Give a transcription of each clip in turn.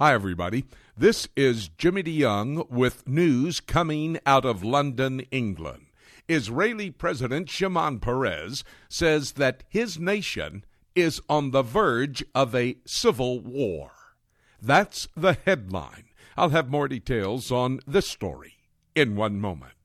Hi, everybody. This is Jimmy DeYoung with news coming out of London, England. Israeli President Shimon Peres says that his nation is on the verge of a civil war. That's the headline. I'll have more details on this story in one moment.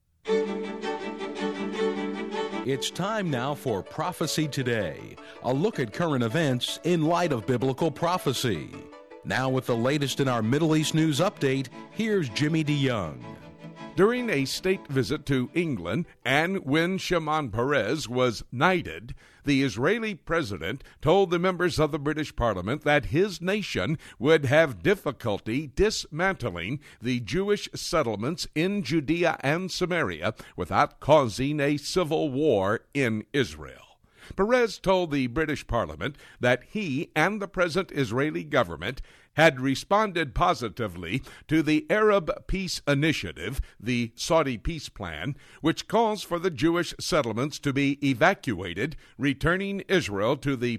It's time now for Prophecy Today, a look at current events in light of biblical prophecy. Now with the latest in our Middle East news update, here's Jimmy DeYoung. During a state visit to England, and when Shimon Peres was knighted, the Israeli president told the members of the British Parliament that his nation would have difficulty dismantling the Jewish settlements in Judea and Samaria without causing a civil war in Israel. Peres told the British Parliament that he and the present Israeli government had responded positively to the Arab Peace Initiative, the Saudi peace plan, which calls for the Jewish settlements to be evacuated, returning Israel to the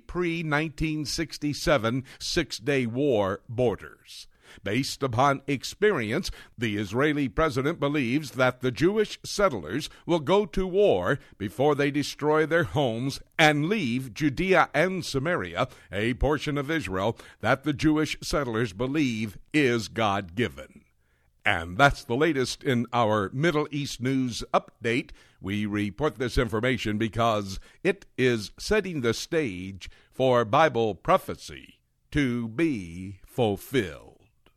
pre-1967 Six-Day War borders. Based upon experience, the Israeli president believes that the Jewish settlers will go to war before they destroy their homes and leave Judea and Samaria, a portion of Israel that the Jewish settlers believe is God-given. And that's the latest in our Middle East news update. We report this information because it is setting the stage for Bible prophecy to be fulfilled.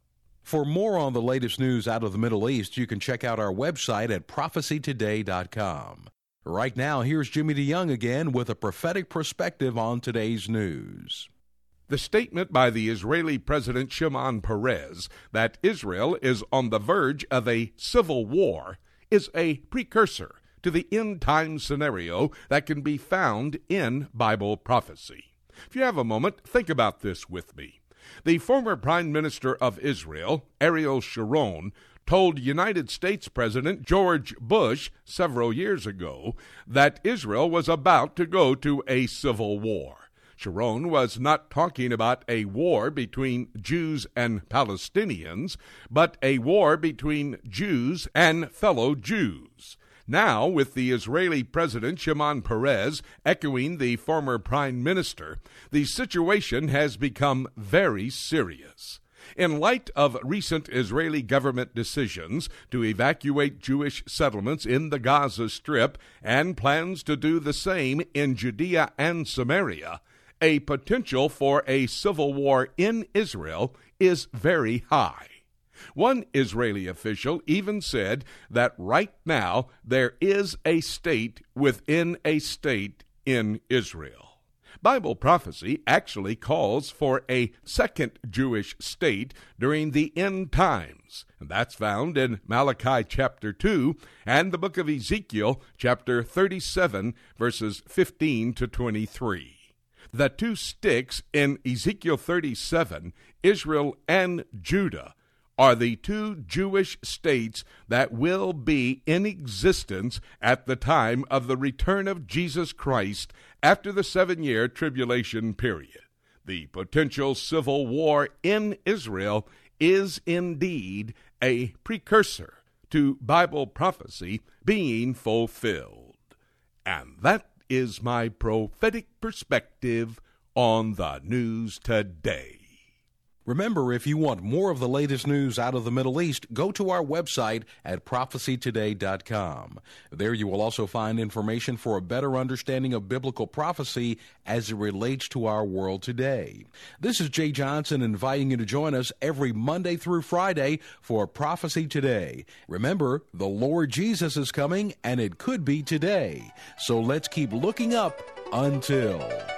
For more on the latest news out of the Middle East, you can check out our website at prophecytoday.com. Right now, here's Jimmy DeYoung again with a prophetic perspective on today's news. The statement by the Israeli President Shimon Peres that Israel is on the verge of a civil war is a precursor to the end-time scenario that can be found in Bible prophecy. If you have a moment, think about this with me. The former Prime Minister of Israel, Ariel Sharon, told United States President George Bush several years ago that Israel was about to go to a civil war. Sharon was not talking about a war between Jews and Palestinians, but a war between Jews and fellow Jews. Now, with the Israeli President Shimon Peres echoing the former Prime Minister, the situation has become very serious. In light of recent Israeli government decisions to evacuate Jewish settlements in the Gaza Strip and plans to do the same in Judea and Samaria, a potential for a civil war in Israel is very high. One Israeli official even said that right now there is a state within a state in Israel. Bible prophecy actually calls for a second Jewish state during the end times. And that's found in Malachi chapter 2 and the book of Ezekiel chapter 37, verses 15 to 23. The two sticks in Ezekiel 37, Israel and Judah, are the two Jewish states that will be in existence at the time of the return of Jesus Christ after the 7-year tribulation period. The potential civil war in Israel is indeed a precursor to Bible prophecy being fulfilled. And that is my prophetic perspective on the news today. Remember, if you want more of the latest news out of the Middle East, go to our website at prophecytoday.com. There you will also find information for a better understanding of biblical prophecy as it relates to our world today. This is Jay Johnson inviting you to join us every Monday through Friday for Prophecy Today. Remember, the Lord Jesus is coming, and it could be today. So let's keep looking up until...